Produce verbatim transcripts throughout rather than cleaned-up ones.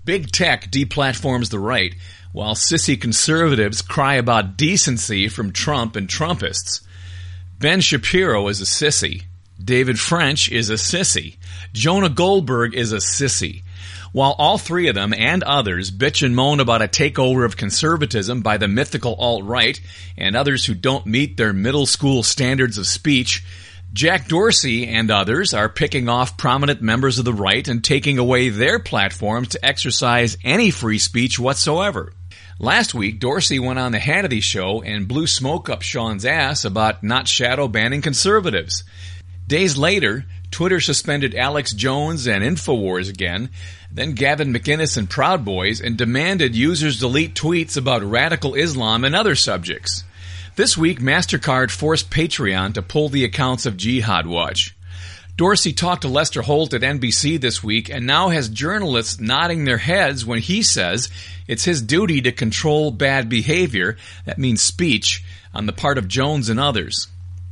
Big tech deplatforms the right, while sissy conservatives cry about decency from Trump and Trumpists. Ben Shapiro is a sissy. David French is a sissy. Jonah Goldberg is a sissy. While all three of them and others bitch and moan about a takeover of conservatism by the mythical alt-right and others who don't meet their middle school standards of speech, Jack Dorsey and others are picking off prominent members of the right and taking away their platforms to exercise any free speech whatsoever. Last week, Dorsey went on the Hannity show and blew smoke up Sean's ass about not shadow banning conservatives. Days later, Twitter suspended Alex Jones and InfoWars again, then Gavin McInnes and Proud Boys, and demanded users delete tweets about radical Islam and other subjects. This week, MasterCard forced Patreon to pull the accounts of Jihad Watch. Dorsey talked to Lester Holt at N B C this week and now has journalists nodding their heads when he says it's his duty to control bad behavior, that means speech, on the part of Jones and others.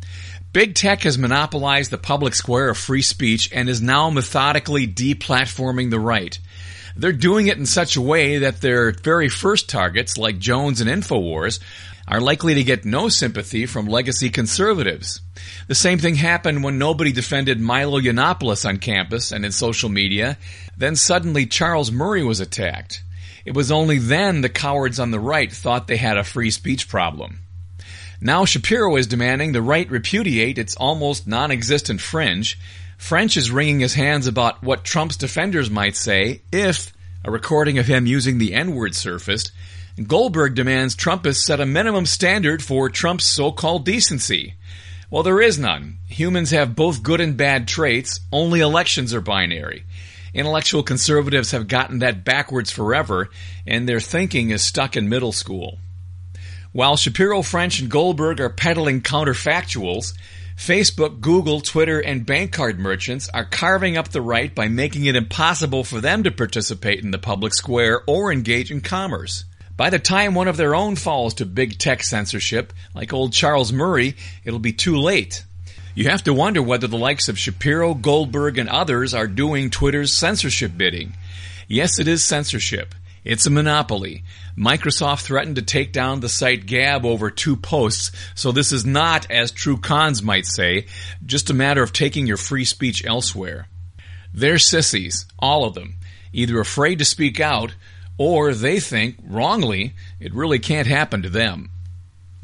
Big tech has monopolized the public square of free speech and is now methodically deplatforming the right. They're doing it in such a way that their very first targets, like Jones and InfoWars, are likely to get no sympathy from legacy conservatives. The same thing happened when nobody defended Milo Yiannopoulos on campus and in social media. Then suddenly Charles Murray was attacked. It was only then the cowards on the right thought they had a free speech problem. Now Shapiro is demanding the right repudiate its almost non-existent fringe. French is wringing his hands about what Trump's defenders might say if a recording of him using the N-word surfaced. Goldberg demands Trumpists set a minimum standard for Trump's so-called decency. Well, there is none. Humans have both good and bad traits. Only elections are binary. Intellectual conservatives have gotten that backwards forever, and their thinking is stuck in middle school. While Shapiro, French, and Goldberg are peddling counterfactuals, Facebook, Google, Twitter, and bank card merchants are carving up the right by making it impossible for them to participate in the public square or engage in commerce. By the time one of their own falls to big tech censorship, like old Charles Murray, it'll be too late. You have to wonder whether the likes of Shapiro, Goldberg, and others are doing Twitter's censorship bidding. Yes, it is censorship. It's a monopoly. Microsoft threatened to take down the site Gab over two posts, so this is not, as true cons might say, just a matter of taking your free speech elsewhere. They're sissies, all of them, either afraid to speak out, or they think, wrongly, it really can't happen to them.